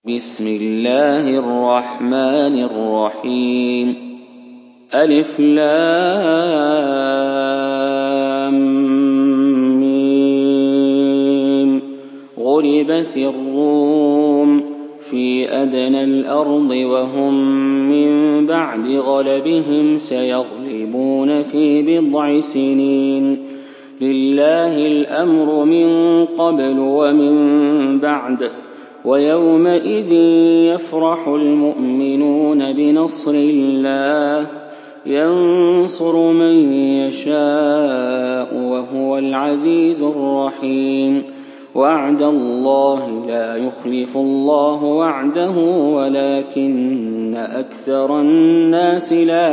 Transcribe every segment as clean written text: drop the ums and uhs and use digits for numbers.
بسم الله الرحمن الرحيم ألف لام ميم غلبت الروم في أدنى الأرض وهم من بعد غلبهم سيغلبون في بضع سنين لله الأمر من قبل ومن بعد ويومئذ يفرح المؤمنون بنصر الله ينصر من يشاء وهو العزيز الرحيم وعد الله لا يخلف الله وعده ولكن أكثر الناس لا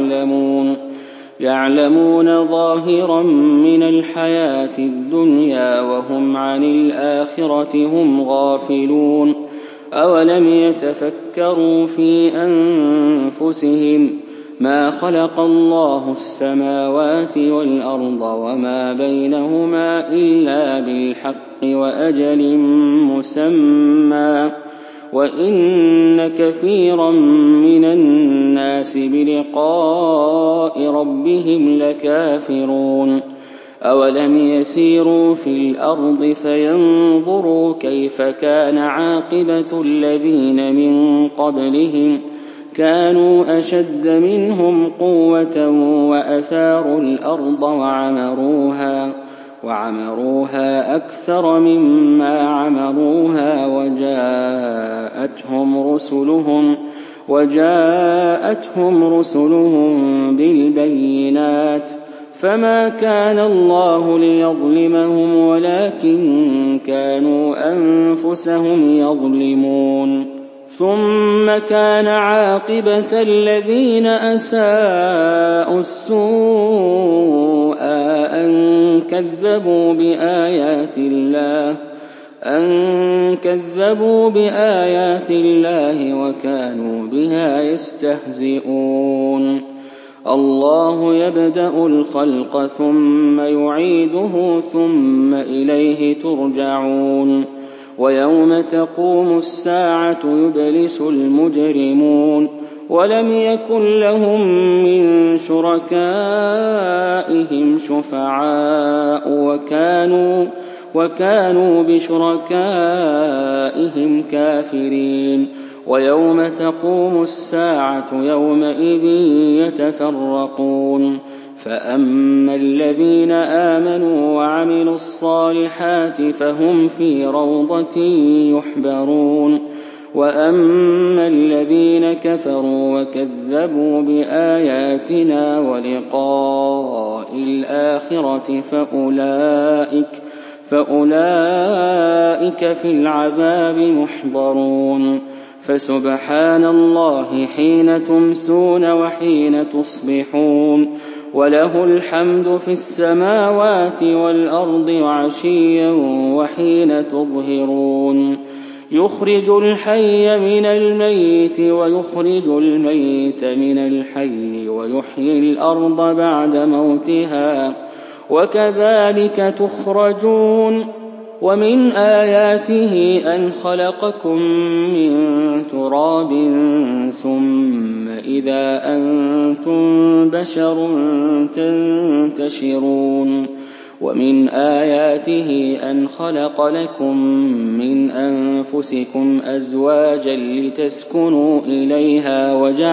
يعلمون ظاهرا من الحياة الدنيا وهم عن الآخرة هم غافلون أولم يتفكروا في أنفسهم ما خلق الله السماوات والأرض وما بينهما إلا بالحق وأجل مسمى وإن كثيرا من الناس بلقاء ربهم لكافرون أولم يسيروا في الأرض فينظروا كيف كان عاقبة الذين من قبلهم كانوا أشد منهم قوة وأثاروا الأرض وعمروها أكثر مما عمروها وجاءتهم رسلهم بالبينات فما كان الله ليظلمهم ولكن كانوا أنفسهم يظلمون ثم كان عاقبة الذين أساءوا السوء أن كذبوا بآيات الله وكانوا بها يستهزئون الله يبدأ الخلق ثم يعيده ثم إليه ترجعون ويوم تقوم الساعة يبلس المجرمون ولم يكن لهم من شركائهم شفعاء وكانوا بشركائهم كافرين ويوم تقوم الساعة يومئذ يتفرقون فأما الذين آمنوا وعملوا الصالحات فهم في روضة يحبرون وأما الذين كفروا وكذبوا بآياتنا ولقاء الآخرة فأولئك في العذاب محضرون فسبحان الله حين تمسون وحين تصبحون وله الحمد في السماوات والأرض وعشيا وحين تظهرون يخرج الحي من الميت ويخرج الميت من الحي ويحيي الأرض بعد موتها وكذلك تخرجون ومن آياته أن خلقكم من تراب ثم إذا أنتم بشر تنتشرون ومن آياته أن خلق لكم من أنفسكم أزواجا لتسكنوا إليها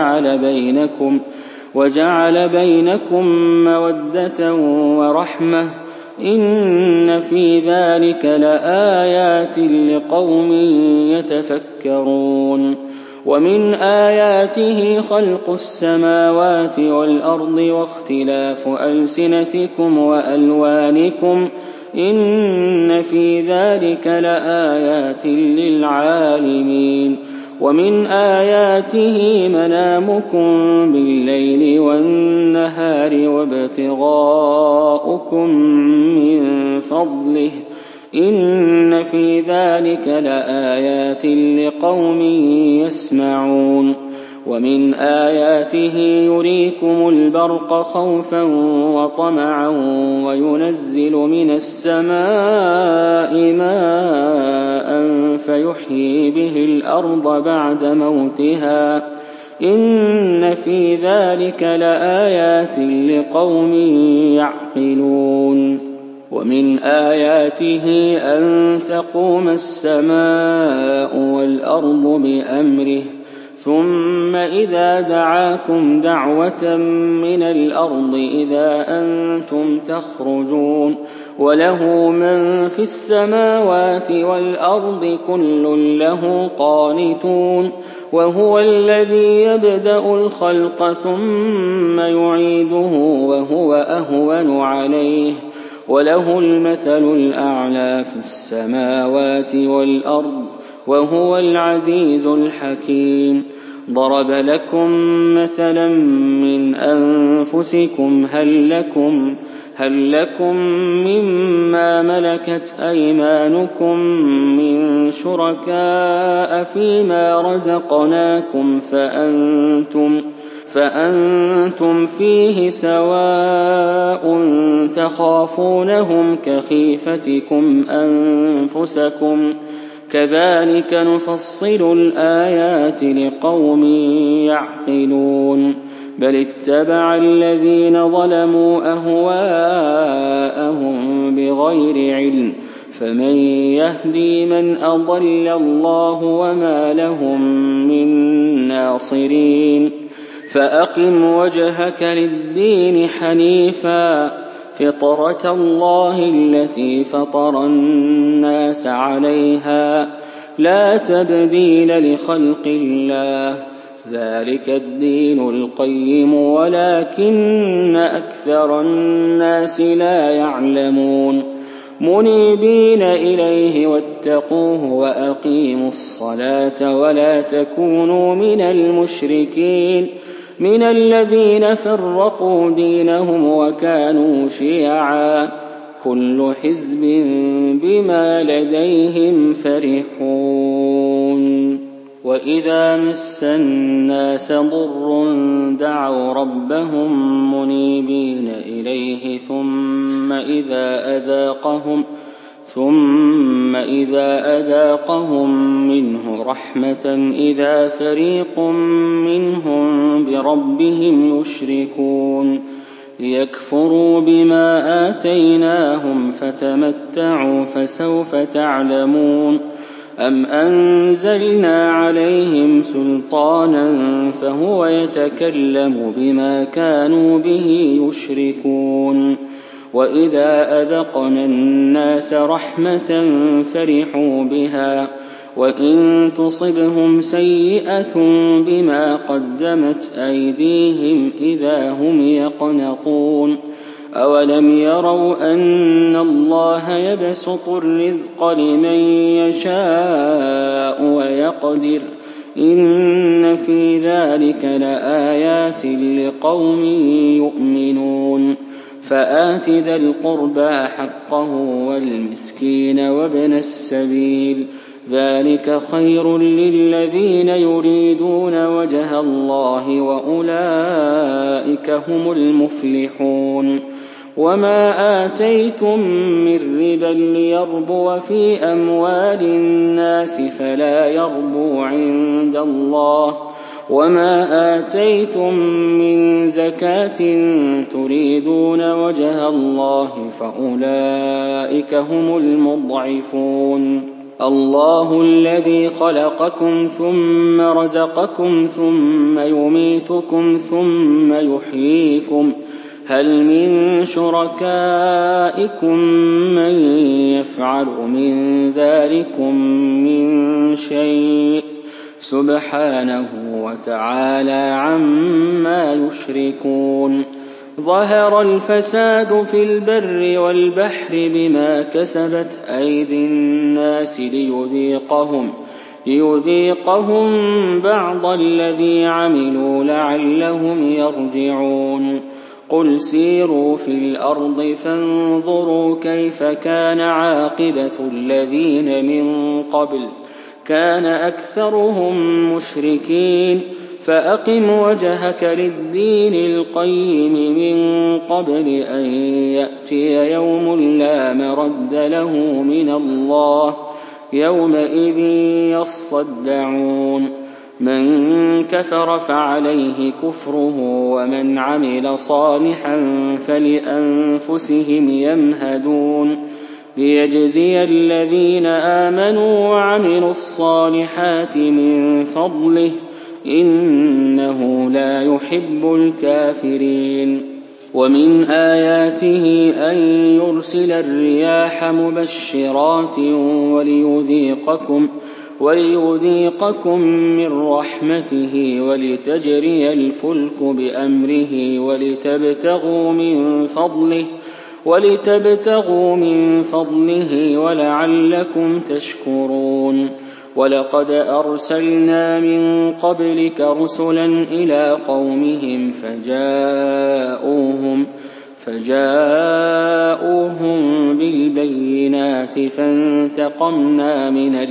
وجعل بينكم مودة ورحمة إن في ذلك لآيات لقوم يتفكرون ومن آياته خلق السماوات والأرض واختلاف ألسنتكم وألوانكم إن في ذلك لآيات للعالمين ومن آياته منامكم بالليل والنهار وابتغاؤكم من فضله إن في ذلك لآيات لقوم يسمعون ومن آياته يريكم البرق خوفا وطمعا وينزل من السماء ماء فيحيي به الأرض بعد موتها إن في ذلك لآيات لقوم يعقلون ومن آياته أن تقوم السماء والأرض بأمره ثم إذا دعاكم دعوة من الأرض إذا أنتم تخرجون وله من في السماوات والأرض كل له قانتون وهو الذي يبدأ الخلق ثم يعيده وهو أهون عليه وله المثل الأعلى في السماوات والأرض وهو العزيز الحكيم ضرب لكم مثلا من أنفسكم هل لكم مما ملكت أيمانكم من شركاء فيما رزقناكم فأنتم فيه سواء تخافونهم كخيفتكم أنفسكم كذلك نفصل الآيات لقوم يعقلون بل اتبع الذين ظلموا أهواءهم بغير علم فمن يهدي من أضل الله وما لهم من ناصرين فأقم وجهك للدين حنيفا فطرة الله التي فطر الناس عليها لا تبديل لخلق الله ذلك الدين القيم ولكن أكثر الناس لا يعلمون منيبين إليه واتقوه وأقيموا الصلاة ولا تكونوا من المشركين من الذين فرقوا دينهم وكانوا شيعا كل حزب بما لديهم فرحون وإذا مس الناس ضر دعوا ربهم منيبين إليه ثم إذا أذاقهم منه رحمة إذا فريق منهم بربهم يشركون ليكفروا بما آتيناهم فتمتعوا فسوف تعلمون أم أنزلنا عليهم سلطانا فهو يتكلم بما كانوا به يشركون وإذا أذقنا الناس رحمة فرحوا بها وإن تصبهم سيئة بما قدمت أيديهم إذا هم يقنطون أولم يروا أن الله يبسط الرزق لمن يشاء ويقدر إن في ذلك لآيات لقوم يؤمنون فآت ذا القربى حقه والمسكين وابن السبيل ذلك خير للذين يريدون وجه الله وأولئك هم المفلحون وما آتيتم من ربا ليربو في أموال الناس فلا يربو عند الله وما آتيتم من زكاة تريدون وجه الله فأولئك هم المضعفون الله الذي خلقكم ثم رزقكم ثم يميتكم ثم يحييكم هل من شركائكم من يفعل من ذلكم من شيء سبحانه وتعالى عما يشركون ظهر الفساد في البر والبحر بما كسبت أيدي الناس ليذيقهم بعض الذي عملوا لعلهم يرجعون قل سيروا في الأرض فانظروا كيف كان عاقبة الذين من قبل كان أكثرهم مشركين فأقم وجهك للدين القيم من قبل أن يأتي يوم لا مرد له من الله يومئذ يصدعون من كفر فعليه كفره ومن عمل صالحا فلأنفسهم يمهدون ليجزي الذين آمنوا وعملوا الصالحات من فضله إنه لا يحب الكافرين ومن آياته أن يرسل الرياح مبشرات وليذيقكم من رحمته ولتجري الفلك بأمره ولتبتغوا من فضله ولعلكم تشكرون ولقد أرسلنا من قبلك رسلا إلى قومهم فجاءوهم بالبينات فانتقمنا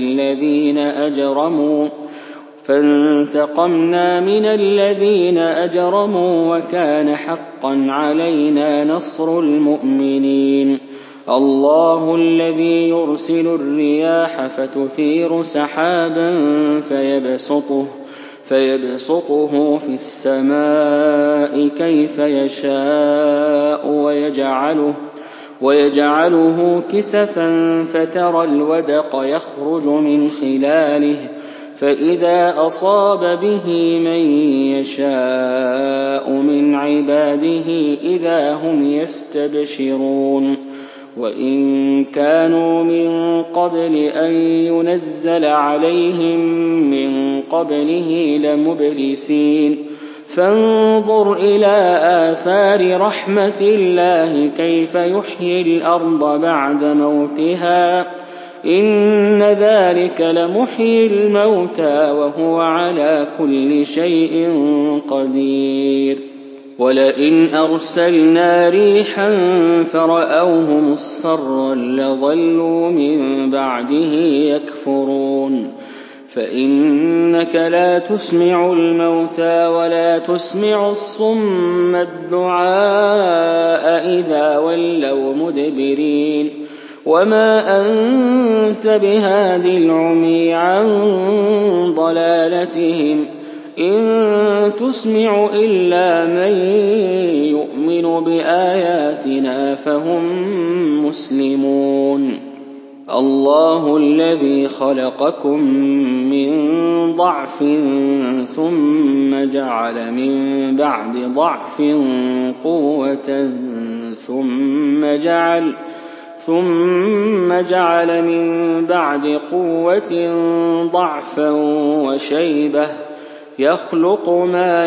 من الذين أجرموا وكان حقا علينا نصر المؤمنين الله الذي يرسل الرياح فتثير سحابا فيبسطه في السماء كيف يشاء ويجعله كسفا فترى الودق يخرج من خلاله فإذا أصاب به من يشاء من عباده إذا هم يستبشرون وإن كانوا من قبل أن ينزل عليهم من قبله لمبلسين فانظر إلى آثار رحمة الله كيف يحيي الأرض بعد موتها إن ذلك لمحيي الموتى وهو على كل شيء قدير ولئن أرسلنا ريحا فرأوه مصفرا لظلوا من بعده يكفرون فإنك لا تسمع الموتى ولا تسمع الصم الدعاء إذا ولوا مدبرين وما أنت بهاد العمي عن ضلالتهم إن تسمع إلا من يؤمن بآياتنا فهم مسلمون الله الذي خلقكم من ضعف ثم جعل من بعد ضعف قوة ثم جعل من بعد قوة ضعفا وشيبة يخلق ما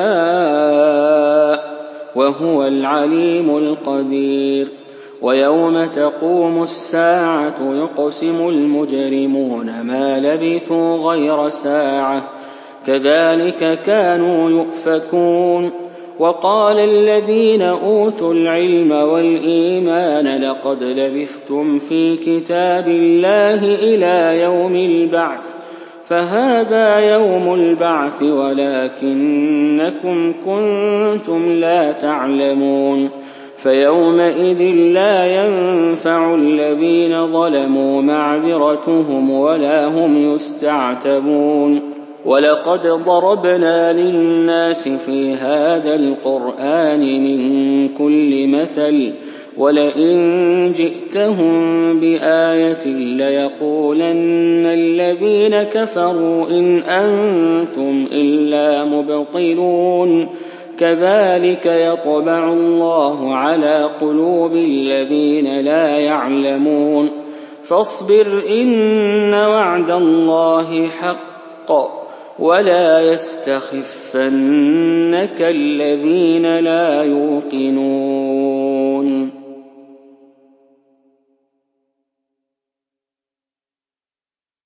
يشاء وهو العليم القدير ويوم تقوم الساعة يقسم المجرمون ما لبثوا غير ساعة كذلك كانوا يؤفكون وقال الذين أوتوا العلم والإيمان لقد لبثتم في كتاب الله إلى يوم البعث فهذا يوم البعث ولكنكم كنتم لا تعلمون فيومئذ لا ينفع الذين ظلموا معذرتهم ولا هم يستعتبون ولقد ضربنا للناس في هذا القرآن من كل مثل ولئن جئتهم بآية ليقولن الذين كفروا إن أنتم إلا مبطلون كذلك يطبع الله على قلوب الذين لا يعلمون فاصبر إن وعد الله حق ولا يستخفنك الذين لا يوقنون